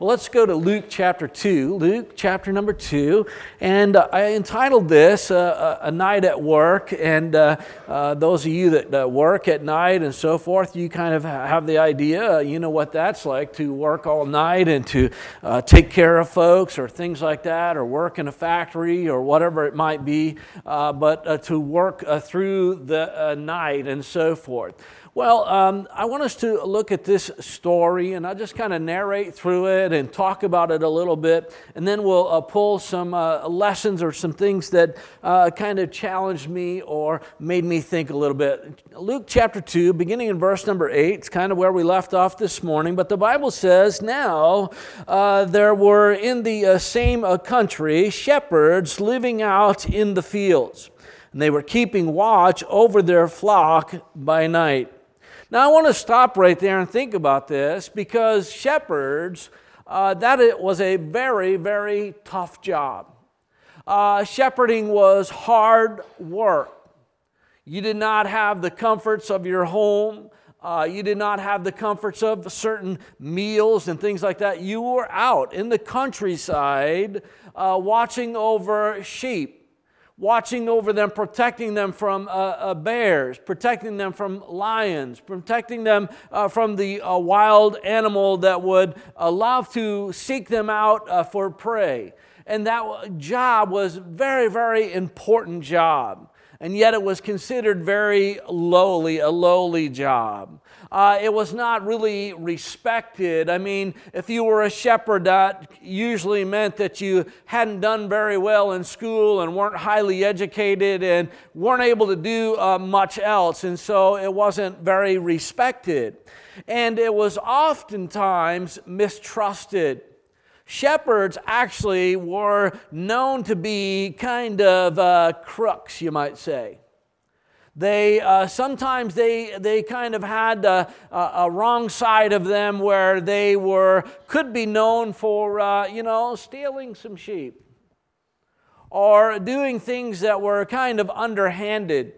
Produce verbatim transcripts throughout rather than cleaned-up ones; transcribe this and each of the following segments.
Well, let's go to Luke chapter two, Luke chapter number two, and uh, I entitled this uh, A Night at Work, and uh, uh, those of you that uh, work at night and so forth, you kind of have the idea, uh, you know what that's like, to work all night and to uh, take care of folks or things like that, or work in a factory or whatever it might be, uh, but uh, to work uh, through the uh, night and so forth. Well, um, I want us to look at this story, and I'll just kind of narrate through it and talk about it a little bit, and then we'll uh, pull some uh, lessons or some things that uh, kind of challenged me or made me think a little bit. Luke chapter two, beginning in verse number eight, it's kind of where we left off this morning, but the Bible says, Now uh, there were in the uh, same uh, country shepherds living out in the fields, and they were keeping watch over their flock by night. Now, I want to stop right there and think about this, because shepherds, uh, that it was a very, very tough job. Uh, shepherding was hard work. You did not have the comforts of your home. Uh, you did not have the comforts of certain meals and things like that. You were out in the countryside uh, watching over sheep, watching over them, protecting them from uh, uh, bears, protecting them from lions, protecting them uh, from the uh, wild animal that would uh, love to seek them out uh, for prey. And that job was a very, very important job. And yet it was considered very lowly, a lowly job. Uh, it was not really respected. I mean, if you were a shepherd, that usually meant that you hadn't done very well in school and weren't highly educated and weren't able to do uh, much else. And so it wasn't very respected. And it was oftentimes mistrusted. Shepherds actually were known to be kind of uh, crooks, you might say. They uh, sometimes they they kind of had a, a wrong side of them where they were could be known for uh, you know stealing some sheep or doing things that were kind of underhanded.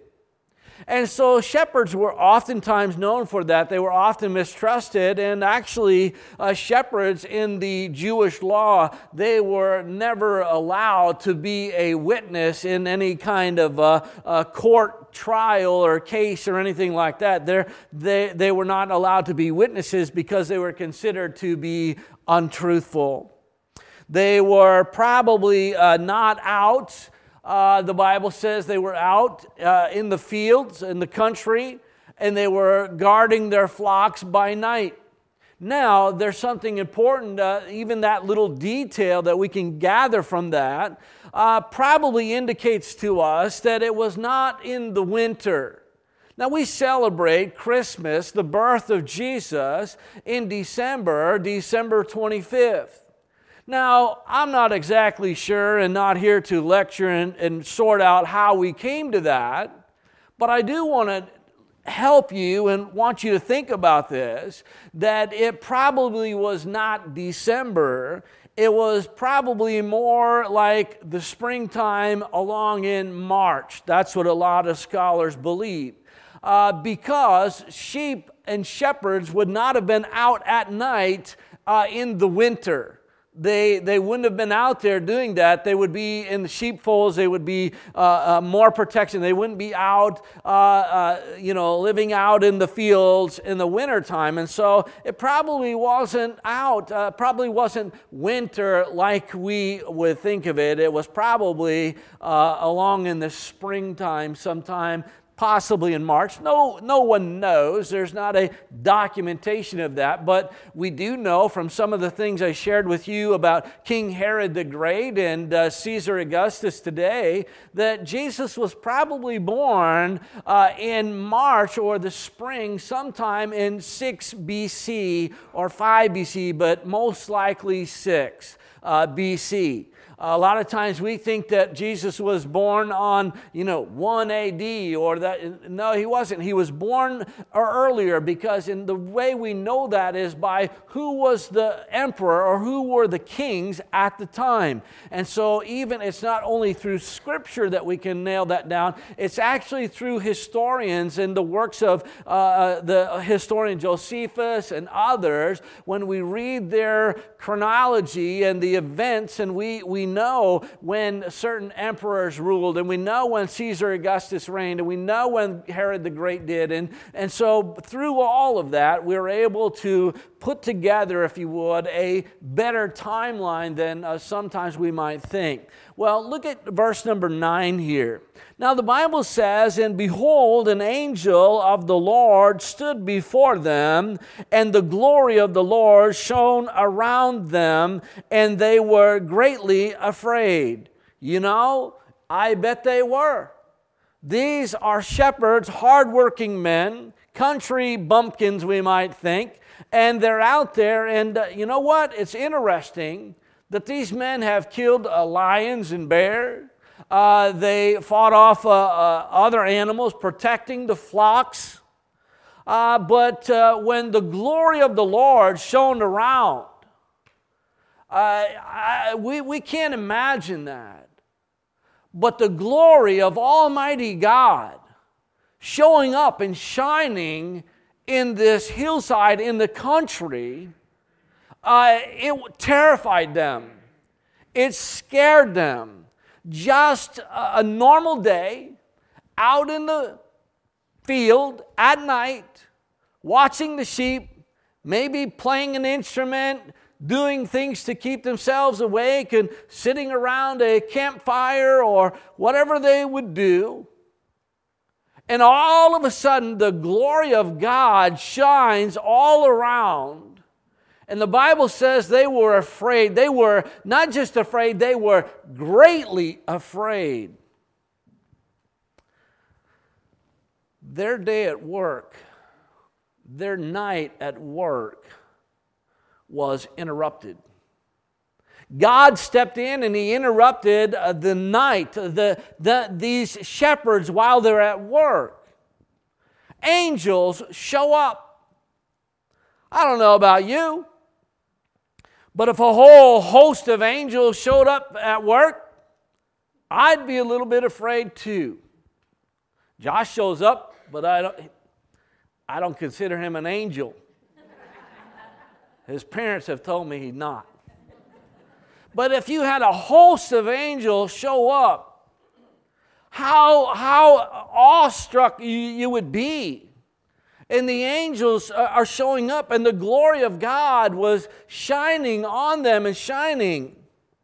And so shepherds were oftentimes known for that. They were often mistrusted, and actually uh, shepherds in the Jewish law, they were never allowed to be a witness in any kind of uh, uh, court trial or case or anything like that. They're, they, they were not allowed to be witnesses because they were considered to be untruthful. They were probably uh, not out. Uh, the Bible says they were out uh, in the fields, in the country, and they were guarding their flocks by night. Now, there's something important, uh, even that little detail that we can gather from that, uh, probably indicates to us that it was not in the winter. Now, we celebrate Christmas, the birth of Jesus, in December, December twenty-fifth. Now, I'm not exactly sure and not here to lecture and, and sort out how we came to that, but I do want to help you and want you to think about this, that it probably was not December. It was probably more like the springtime along in March. That's what a lot of scholars believe. Uh, because sheep and shepherds would not have been out at night uh, in the winter. They they wouldn't have been out there doing that. They would be in the sheepfolds. They would be uh, uh, more protection. They wouldn't be out, uh, uh, you know, living out in the fields in the wintertime. And so it probably wasn't out, uh, probably wasn't winter like we would think of it. It was probably uh, along in the springtime sometime, possibly in March. No, no one knows. There's not a documentation of that, but we do know from some of the things I shared with you about King Herod the Great and uh, Caesar Augustus today, that Jesus was probably born uh, in March or the spring sometime in six B C or five B C, but most likely six uh, B C. A lot of times we think that Jesus was born on, you know, one A D or that. No, he wasn't. He was born earlier, because in the way we know that is by who was the emperor or who were the kings at the time. And so even it's not only through Scripture that we can nail that down, it's actually through historians and the works of uh, the historian Josephus and others. When we read their chronology and the events, and we, we know when certain emperors ruled, and we know when Caesar Augustus reigned, and we know when Herod the Great did. And, and so through all of that, we're able to put together, if you would, a better timeline than uh, sometimes we might think. Well, look at verse number nine here. Now the Bible says, "And behold, an angel of the Lord stood before them, and the glory of the Lord shone around them, and they were greatly afraid." You know, I bet they were. These are shepherds, hardworking men, country bumpkins we might think, and they're out there, and uh, you know what? It's interesting that these men have killed uh, lions and bears. Uh, they fought off uh, uh, other animals, protecting the flocks. Uh, but uh, when the glory of the Lord shone around, uh, I, we, we can't imagine that. But the glory of Almighty God showing up and shining in this hillside in the country, uh, it terrified them. It scared them. Just a normal day, out in the field at night, watching the sheep, maybe playing an instrument, doing things to keep themselves awake, and sitting around a campfire or whatever they would do. And all of a sudden, the glory of God shines all around. And the Bible says they were afraid. They were not just afraid, they were greatly afraid. Their day at work, their night at work was interrupted. God stepped in and He interrupted uh, the night, the, the, these shepherds while they're at work. Angels show up. I don't know about you, but if a whole host of angels showed up at work, I'd be a little bit afraid too. Josh shows up, but I don't, I don't consider him an angel. His parents have told me he's not. But if you had a host of angels show up, how, how awestruck you, you would be. And the angels are showing up, and the glory of God was shining on them and shining.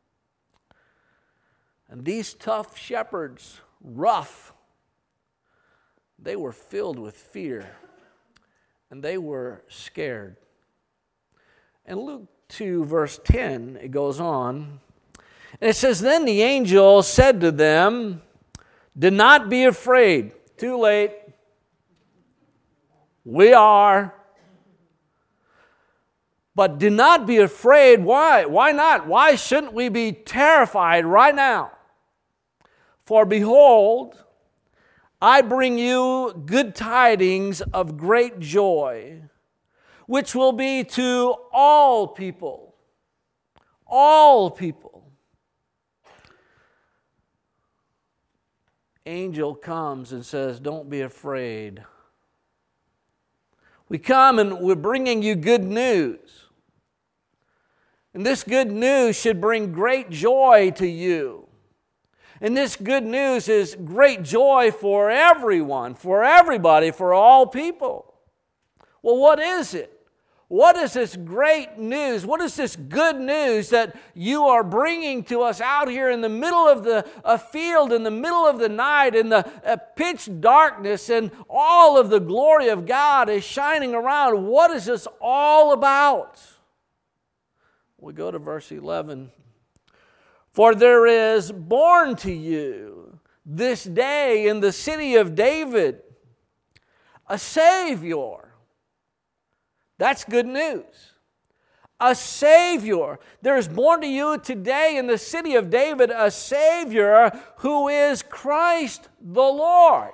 And these tough shepherds, rough, they were filled with fear, and they were scared. And Luke two, verse ten, it goes on, and it says, "Then the angel said to them, 'Do not be afraid.'" Too late. We are. But do not be afraid. Why? Why not? Why shouldn't we be terrified right now? "For behold, I bring you good tidings of great joy, which will be to all people." All people. Angel comes and says, "Don't be afraid." We come and we're bringing you good news. And this good news should bring great joy to you. And this good news is great joy for everyone, for everybody, for all people. Well, what is it? What is this great news? What is this good news that you are bringing to us out here in the middle of the a field, in the middle of the night, in the uh, pitch darkness, and all of the glory of God is shining around? What is this all about? We go to verse eleven. "For there is born to you this day in the city of David a Savior." That's good news. a Savior. There is born to you today in the city of David a Savior who is Christ the Lord.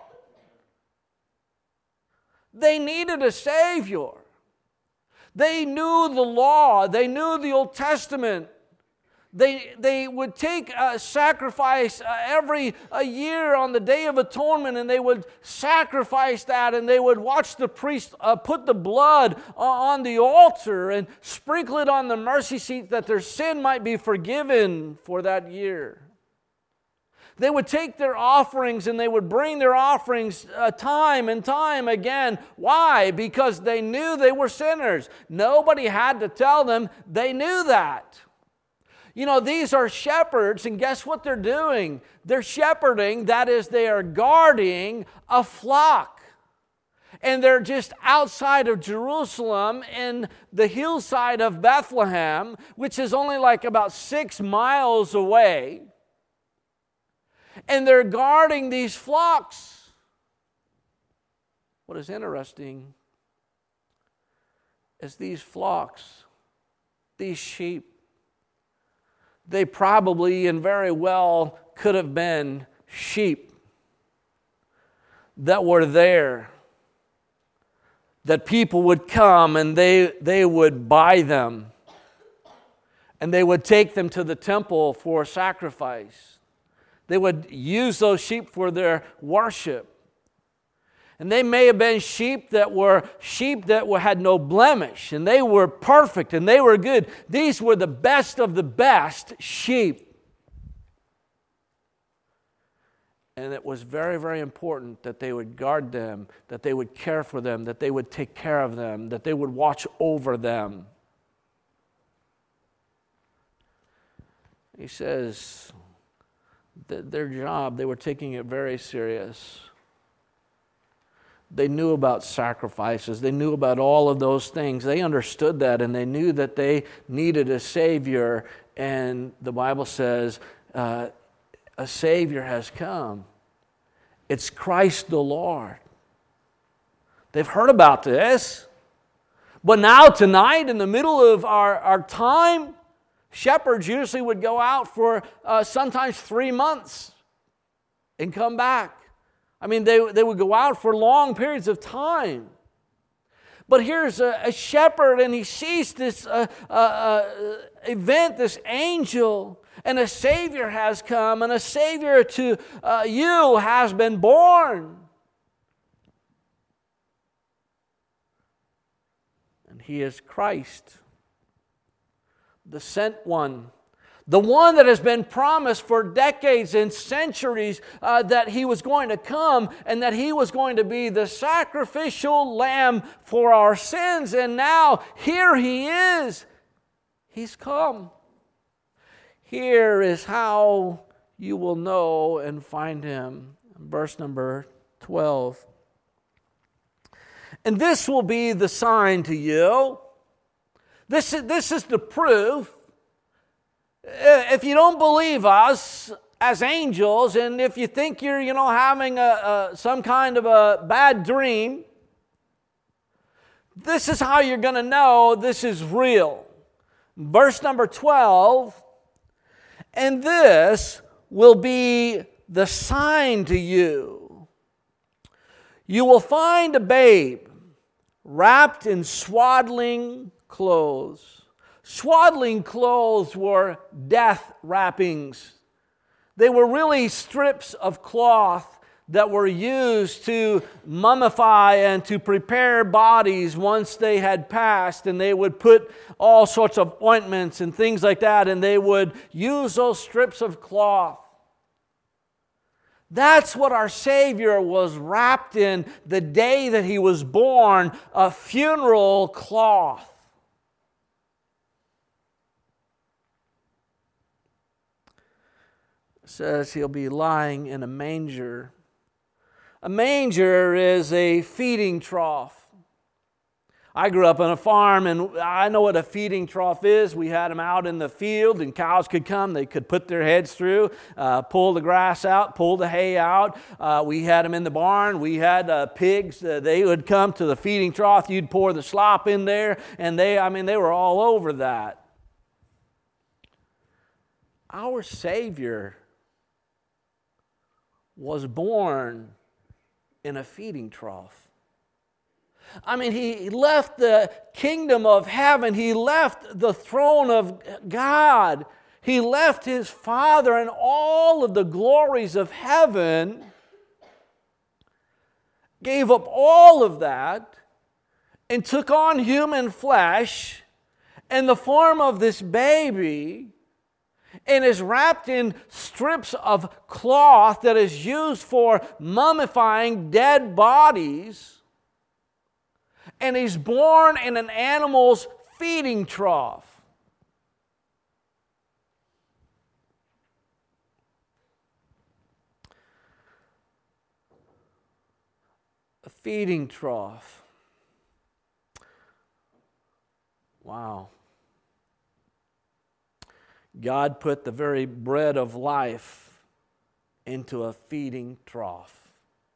They needed a Savior. They knew the law. They knew the Old Testament. They, they would take a sacrifice uh, every a year on the Day of Atonement, and they would sacrifice that, and they would watch the priest uh, put the blood on the altar and sprinkle it on the mercy seat that their sin might be forgiven for that year. They would take their offerings and they would bring their offerings uh, time and time again. Why? Because they knew they were sinners. Nobody had to tell them. They knew that. You know, these are shepherds, and guess what they're doing? They're shepherding, that is, they are guarding a flock. And they're just outside of Jerusalem in the hillside of Bethlehem, which is only like about six miles away. And they're guarding these flocks. What is interesting is these flocks, these sheep, they probably and very well could have been sheep that were there, that people would come and they, they would buy them, and they would take them to the temple for sacrifice. They would use those sheep for their worship. And they may have been sheep that were sheep that were, had no blemish, and they were perfect, and they were good. These were the best of the best sheep. And it was very, very important that they would guard them, that they would care for them, that they would take care of them, that they would watch over them. He says that their job, they were taking it very serious. They knew about sacrifices. They knew about all of those things. They understood that, and they knew that they needed a Savior. And the Bible says uh, a Savior has come. It's Christ the Lord. They've heard about this. But now tonight, in the middle of our, our time, shepherds usually would go out for uh, sometimes three months and come back. I mean, they, they would go out for long periods of time. But here's a, a shepherd, and he sees this uh, uh, uh, event, this angel, and a Savior has come, and a Savior to uh, you has been born. And he is Christ, the sent one. The one that has been promised for decades and centuries uh, that he was going to come and that he was going to be the sacrificial lamb for our sins. And now here he is. He's come. Here is how you will know and find him. Verse number twelve. And this will be the sign to you. This is, this is the proof. If you don't believe us as angels, and if you think you're, you know, having a, a some kind of a bad dream, this is how you're going to know this is real. Verse number twelve, and this will be the sign to you. You will find a babe wrapped in swaddling clothes. Swaddling clothes were death wrappings. They were really strips of cloth that were used to mummify and to prepare bodies once they had passed, and they would put all sorts of ointments and things like that, and they would use those strips of cloth. That's what our Savior was wrapped in the day that he was born, a funeral cloth. Says he'll be lying in a manger. A manger is a feeding trough. I grew up on a farm, and I know what a feeding trough is. We had them out in the field, and cows could come. They could put their heads through, uh, pull the grass out, pull the hay out. Uh, we had them in the barn. We had uh, pigs. Uh, they would come to the feeding trough. You'd pour the slop in there, and they, I mean, they were all over that. Our Savior was born in a feeding trough. I mean, he left the kingdom of heaven. He left the throne of God. He left his Father and all of the glories of heaven, gave up all of that, and took on human flesh in the form of this baby, and is wrapped in strips of cloth that is used for mummifying dead bodies. And he's born in an animal's feeding trough. A feeding trough. Wow. God put the very bread of life into a feeding trough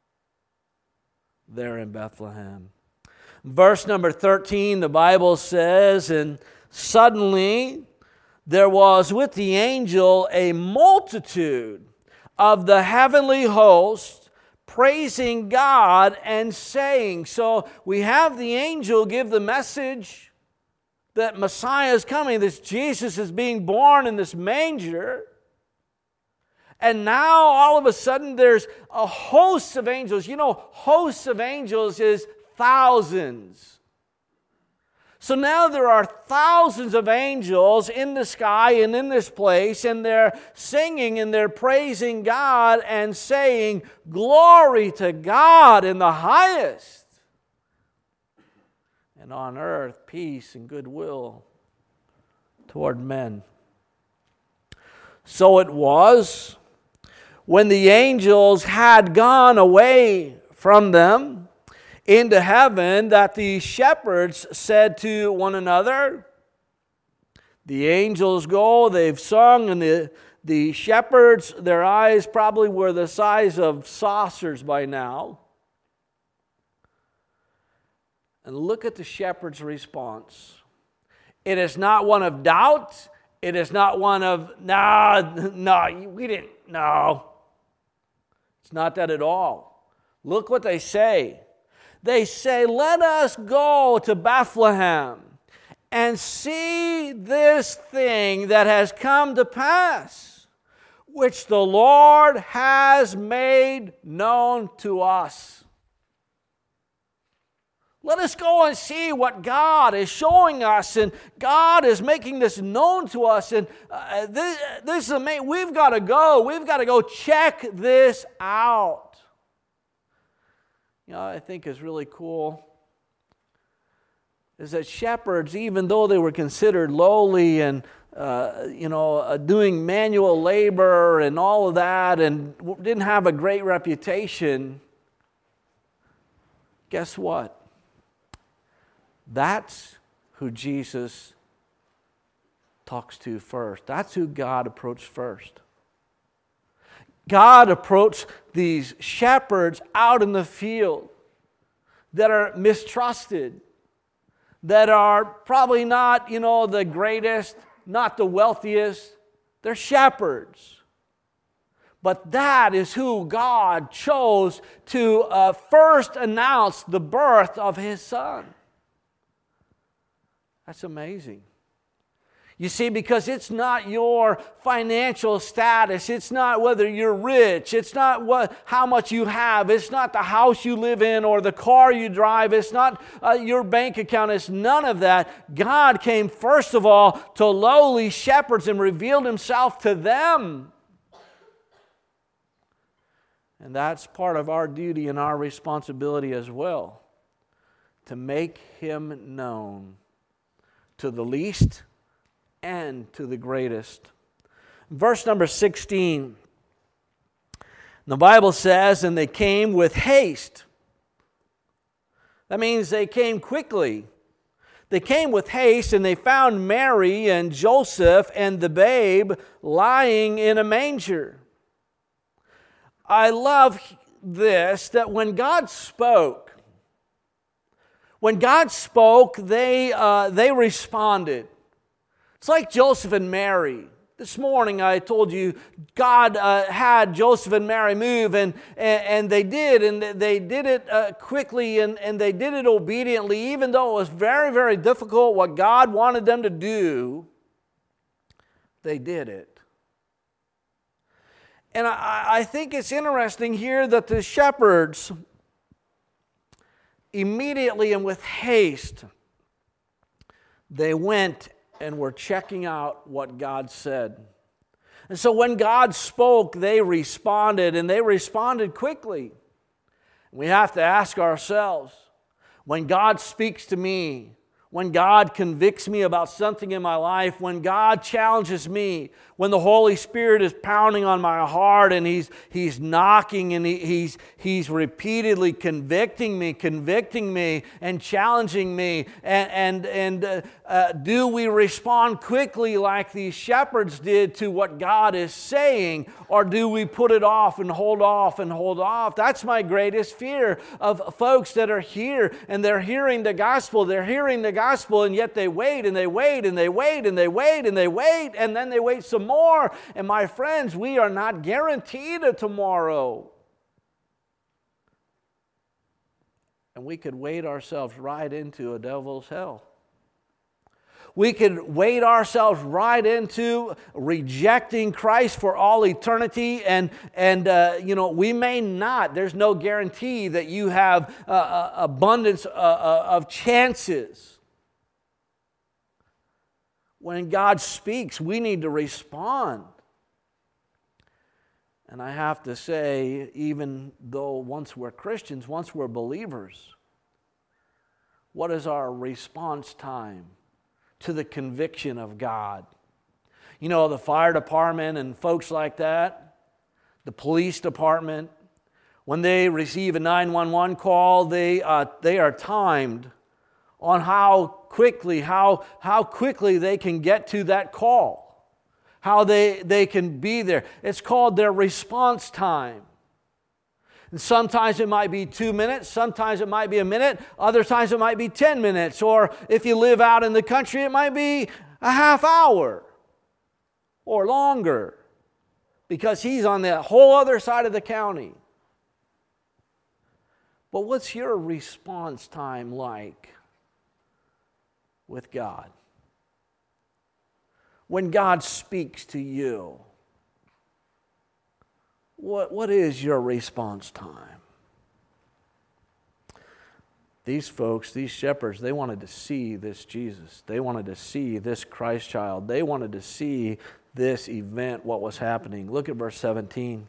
there in Bethlehem. Verse number thirteen, the Bible says, and suddenly there was with the angel a multitude of the heavenly host praising God and saying. So we have the angel give the message that Messiah is coming, this Jesus is being born in this manger. And now all of a sudden there's a host of angels. You know, hosts of angels is thousands. So now there are thousands of angels in the sky and in this place, and they're singing and they're praising God and saying, "Glory to God in the highest, and on earth peace and goodwill toward men." So it was, when the angels had gone away from them into heaven, that the shepherds said to one another, the angels go, they've sung, and the, the shepherds, their eyes probably were the size of saucers by now. And look at the shepherd's response. It is not one of doubt. It is not one of, no, no, we didn't, no. It's not that at all. Look what they say. They say, "Let us go to Bethlehem and see this thing that has come to pass, which the Lord has made known to us." Let us go and see what God is showing us, and God is making this known to us. And uh, this, this is amazing. We've got to go. We've got to go check this out. You know, I think is really cool is that shepherds, even though they were considered lowly and uh, you know uh, doing manual labor and all of that, and didn't have a great reputation, guess what? That's who Jesus talks to first. That's who God approached first. God approached these shepherds out in the field that are mistrusted, that are probably not, you know, the greatest, not the wealthiest. They're shepherds. But that is who God chose to uh, first announce the birth of His Son. That's amazing. You see, because it's not your financial status, it's not whether you're rich, it's not what how much you have, it's not the house you live in or the car you drive, it's not uh, your bank account, it's none of that. God came first of all to lowly shepherds and revealed Himself to them. And that's part of our duty and our responsibility as well, to make Him known to the least and to the greatest. Verse number sixteen. The Bible says, "And they came with haste." That means they came quickly. They came with haste, and they found Mary and Joseph and the babe lying in a manger. I love this, that when God spoke, when God spoke, they, uh, they responded. It's like Joseph and Mary. This morning I told you God uh, had Joseph and Mary move, and, and, and they did, and they did it uh, quickly, and, and they did it obediently, even though it was very, very difficult what God wanted them to do. They did it. And I, I think it's interesting here that the shepherds immediately and with haste, they went and were checking out what God said. And so when God spoke, they responded, and they responded quickly. We have to ask ourselves, when God speaks to me, when God convicts me about something in my life, when God challenges me, when the Holy Spirit is pounding on my heart and He's, he's knocking and he, he's, he's repeatedly convicting me, convicting me and challenging me, and, and, and uh, uh, do we respond quickly like these shepherds did to what God is saying, or do we put it off and hold off and hold off? That's my greatest fear of folks that are here and they're hearing the gospel, they're hearing the gospel, and yet they wait and they wait and they wait and they wait and they wait and then they wait some more. And my friends, we are not guaranteed a tomorrow. And we could wait ourselves right into a devil's hell. We could wade ourselves right into rejecting Christ for all eternity, and, and uh, you know, we may not. There's no guarantee that you have uh, uh, abundance uh, uh, of chances. When God speaks, we need to respond. And I have to say, even though once we're Christians, once we're believers, what is our response time to the conviction of God? You know, the fire department and folks like that, the police department, when they receive a nine one one call, they, uh, they are timed on how quickly, how, how quickly they can get to that call, how they, they can be there. It's called their response time. And sometimes it might be two minutes, sometimes it might be a minute, other times it might be ten minutes, or if you live out in the country, it might be a half hour or longer, because he's on the whole other side of the county. But what's your response time like with God? When God speaks to you, What, what is your response time? These folks, these shepherds, they wanted to see this Jesus. They wanted to see this Christ child. They wanted to see this event, what was happening. Look at verse seventeen.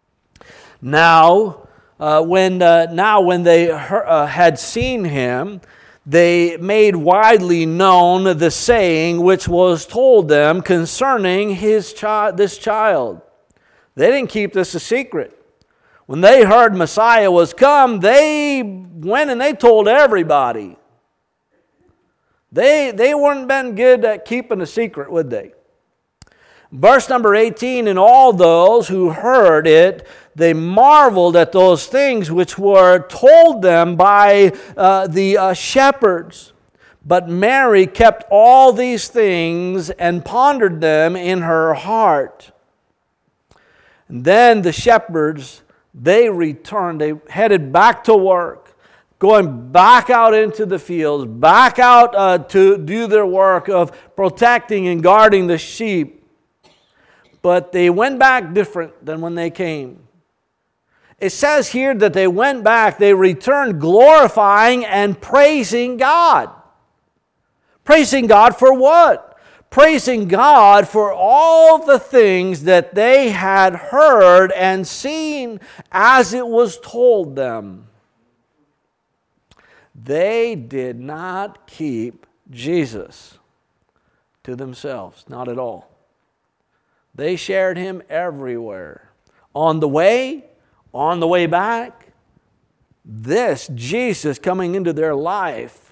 Now, uh, when, uh, now when they heard, uh, had seen him, they made widely known the saying which was told them concerning his chi- this child. They didn't keep this a secret. When they heard Messiah was come, they went and they told everybody. They, they wouldn't been good at keeping a secret, would they? Verse number eighteen, and all those who heard it, they marveled at those things which were told them by uh, the uh, shepherds. But Mary kept all these things and pondered them in her heart. And then the shepherds, they returned, they headed back to work, going back out into the fields, back out uh, to do their work of protecting and guarding the sheep. But they went back different than when they came. It says here that they went back, they returned glorifying and praising God. Praising God for what? Praising God for all the things that they had heard and seen as it was told them. They did not keep Jesus to themselves, not at all. They shared him everywhere. On the way, on the way back, this Jesus coming into their life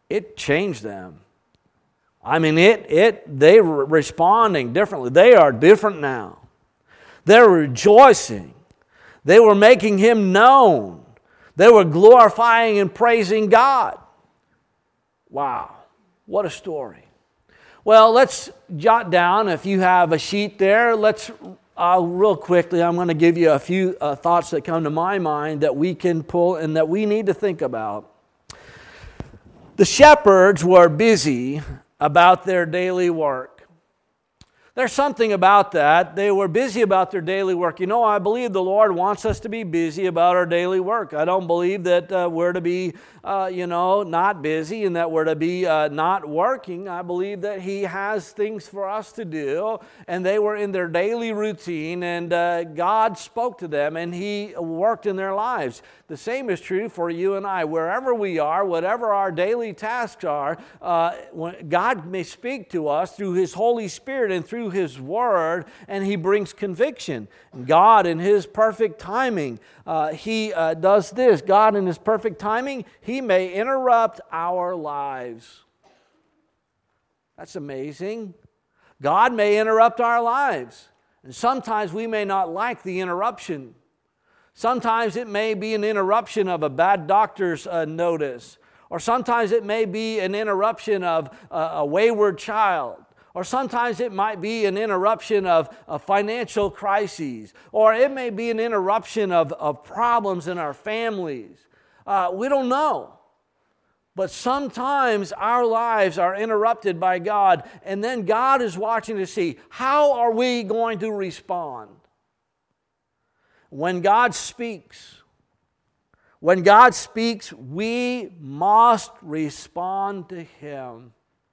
it changed them. I mean, it, it, they were responding differently. They are different now. They're rejoicing. They were making Him known. They were glorifying and praising God. Wow, what a story. Well, let's jot down, if you have a sheet there, let's, uh, real quickly, I'm going to give you a few uh, thoughts that come to my mind that we can pull and that we need to think about. The shepherds were busy about their daily work. There's something about that. They were busy about their daily work. You know, I believe the Lord wants us to be busy about our daily work. I don't believe that uh, we're to be, uh, you know, not busy and that we're to be uh, not working. I believe that He has things for us to do, and they were in their daily routine, and uh, God spoke to them, and He worked in their lives. The same is true for you and I. Wherever we are, whatever our daily tasks are, uh, God may speak to us through His Holy Spirit and through His Word, and He brings conviction. God, in His perfect timing, uh, He uh, does this. God, in His perfect timing, He may interrupt our lives. That's amazing. God may interrupt our lives. And sometimes we may not like the interruption. Sometimes it may be an interruption of a bad doctor's uh, notice. Or sometimes it may be an interruption of uh, a wayward child. Or sometimes it might be an interruption of, of financial crises. Or it may be an interruption of, of problems in our families. Uh, we don't know. But sometimes our lives are interrupted by God, and then God is watching to see, how are we going to respond? When God speaks, when God speaks, we must respond to Him.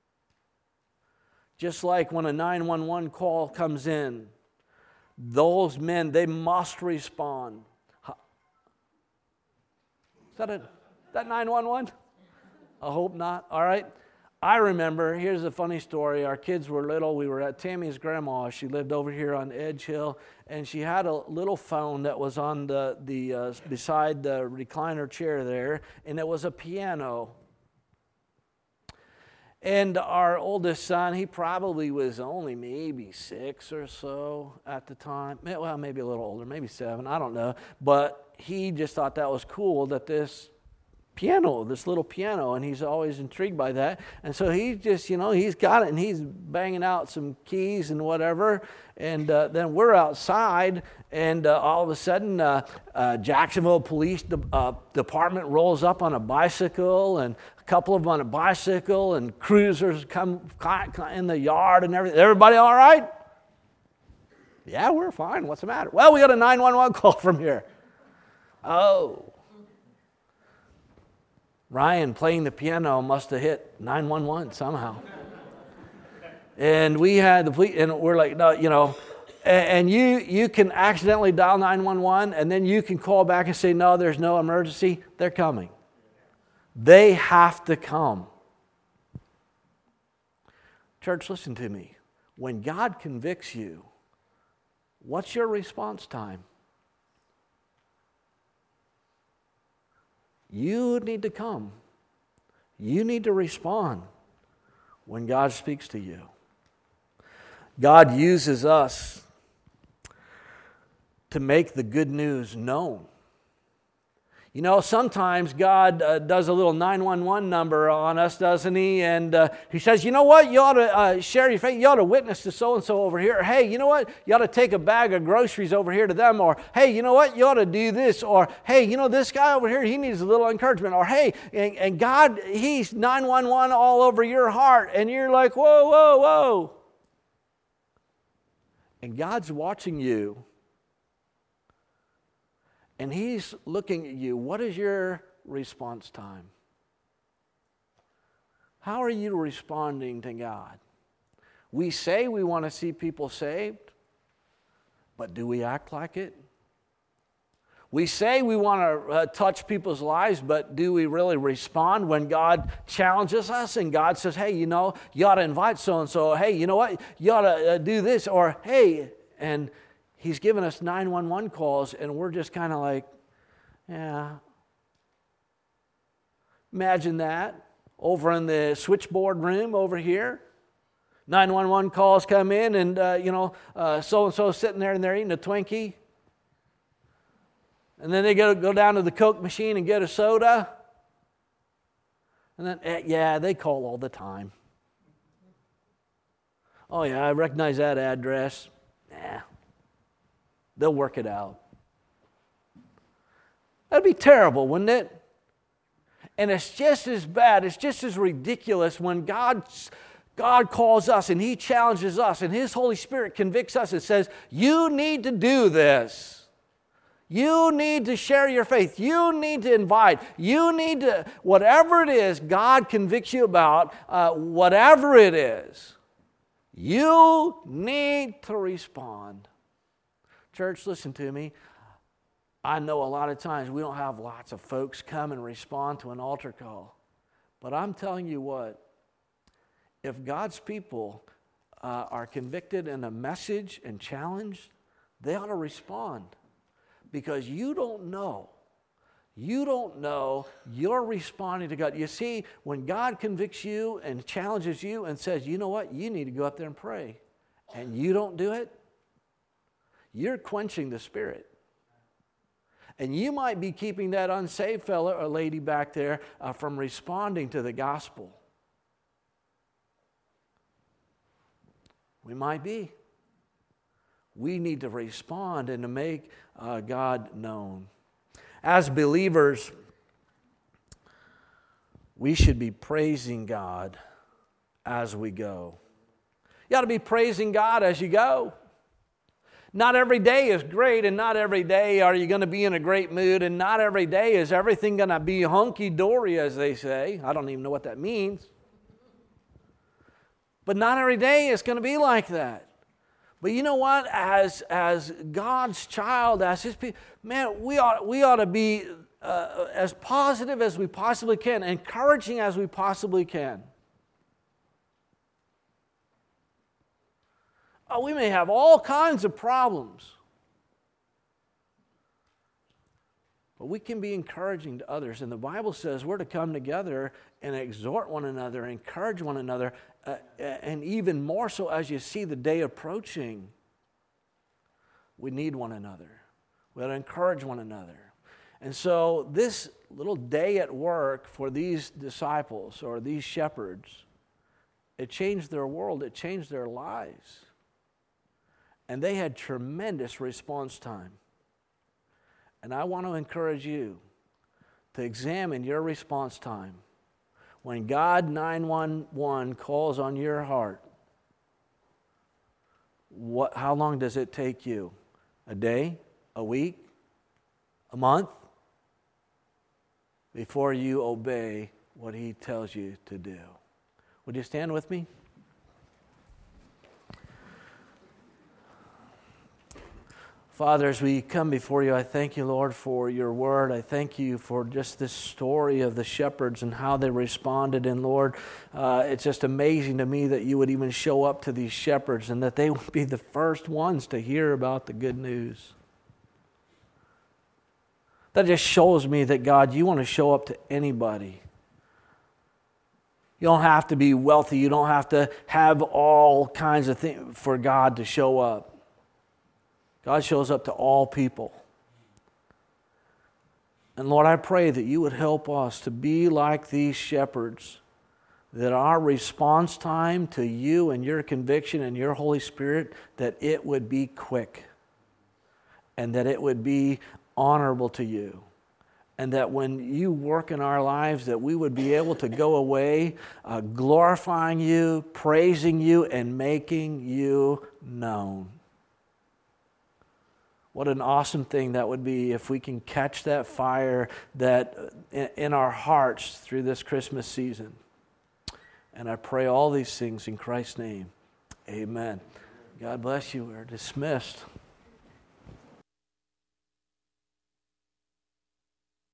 Just like when a nine one one call comes in, those men, they must respond. Is that a, that nine one one? I hope not. All right. I remember, here's a funny story. Our kids were little. We were at Tammy's grandma. She lived over here on Edge Hill, and she had a little phone that was on the, the uh, beside the recliner chair there, and it was a piano. And our oldest son, he probably was only maybe six or so at the time. Well, maybe a little older, maybe seven, I don't know. But he just thought that was cool that this piano, this little piano, and he's always intrigued by that. And so he just, you know, he's got it, and he's banging out some keys and whatever. And uh, then we're outside, and uh, all of a sudden, uh, uh, Jacksonville Police de- uh, Department rolls up on a bicycle, and a couple of them on a bicycle, and cruisers come in the yard and everything. Everybody all right? Yeah, we're fine. What's the matter? Well, we got a nine one one call from here. Oh. Ryan playing the piano must have hit nine one one somehow. And we had the police, and we're like, no, you know, and, and you you can accidentally dial nine one one, and then you can call back and say, no, there's no emergency. They're coming. They have to come. Church, listen to me. When God convicts you, what's your response time? You need to come. You need to respond when God speaks to you. God uses us to make the good news known. You know, sometimes God uh, does a little nine one one number on us, doesn't He? And uh, He says, you know what? You ought to uh, share your faith. You ought to witness to so-and-so over here. Or, hey, you know what? You ought to take a bag of groceries over here to them. Or, hey, you know what? You ought to do this. Or, hey, you know, this guy over here, he needs a little encouragement. Or, hey, and, and God, He's nine one one all over your heart. And you're like, whoa, whoa, whoa. And God's watching you. And He's looking at you. What is your response time? How are you responding to God? We say we want to see people saved, but do we act like it? We say we want to uh, touch people's lives, but do we really respond when God challenges us and God says, hey, you know, you ought to invite so-and-so. Hey, you know what? You ought to uh, do this. Or, hey, and He's given us nine one one calls, and we're just kind of like, yeah. Imagine that. over in the switchboard room over here. nine one one calls come in and, uh, you know, uh, so-and-so sitting there and they're eating a Twinkie. And then they go, go down to the Coke machine and get a soda. And then, eh, yeah, they call all the time. Oh, yeah, I recognize that address. Nah, they'll work it out. That'd be terrible, wouldn't it? And it's just as bad, it's just as ridiculous when God, God calls us and He challenges us and His Holy Spirit convicts us and says, you need to do this. You need to share your faith. You need to invite. You need to, whatever it is God convicts you about, uh, whatever it is, you need to respond. Church, listen to me. I know a lot of times we don't have lots of folks come and respond to an altar call. But I'm telling you what, if God's people uh, are convicted in a message and challenged, they ought to respond. Because you don't know. You don't know you're responding to God. You see, when God convicts you and challenges you and says, you know what, you need to go up there and pray, and you don't do it, you're quenching the Spirit. And you might be keeping that unsaved fella or lady back there uh, from responding to the gospel. We might be. We need to respond and to make uh, God known. As believers, we should be praising God as we go. You ought to be praising God as you go. Not every day is great, and not every day are you going to be in a great mood, and not every day is everything going to be hunky-dory, as they say. I don't even know what that means. But not every day is going to be like that. But you know what? As, as God's child, as His people, man, we ought, we ought to be uh, as positive as we possibly can, encouraging as we possibly can. Oh, we may have all kinds of problems, but we can be encouraging to others. And the Bible says we're to come together and exhort one another, encourage one another, uh, and even more so as you see the day approaching. We need one another. We ought to encourage one another. And so this little day at work for these disciples or these shepherds, it changed their world. It changed their lives. And they had tremendous response time. And I want to encourage you to examine your response time. When God nine one one calls on your heart, what, how long does it take you? A day? A week? A month? Before you obey what He tells you to do. Would you stand with me? Father, as we come before you, I thank you, Lord, for your word. I thank you for just this story of the shepherds and how they responded. And Lord, uh, it's just amazing to me that you would even show up to these shepherds and that they would be the first ones to hear about the good news. That just shows me that, God, you want to show up to anybody. You don't have to be wealthy. You don't have to have all kinds of things for God to show up. God shows up to all people. And Lord, I pray that you would help us to be like these shepherds, that our response time to you and your conviction and your Holy Spirit, that it would be quick and that it would be honorable to you. And that when you work in our lives, that we would be able to go away uh, glorifying you, praising you, and making you known. What an awesome thing that would be if we can catch that fire that in our hearts through this Christmas season. And I pray all these things in Christ's name. Amen. God bless you. We're dismissed.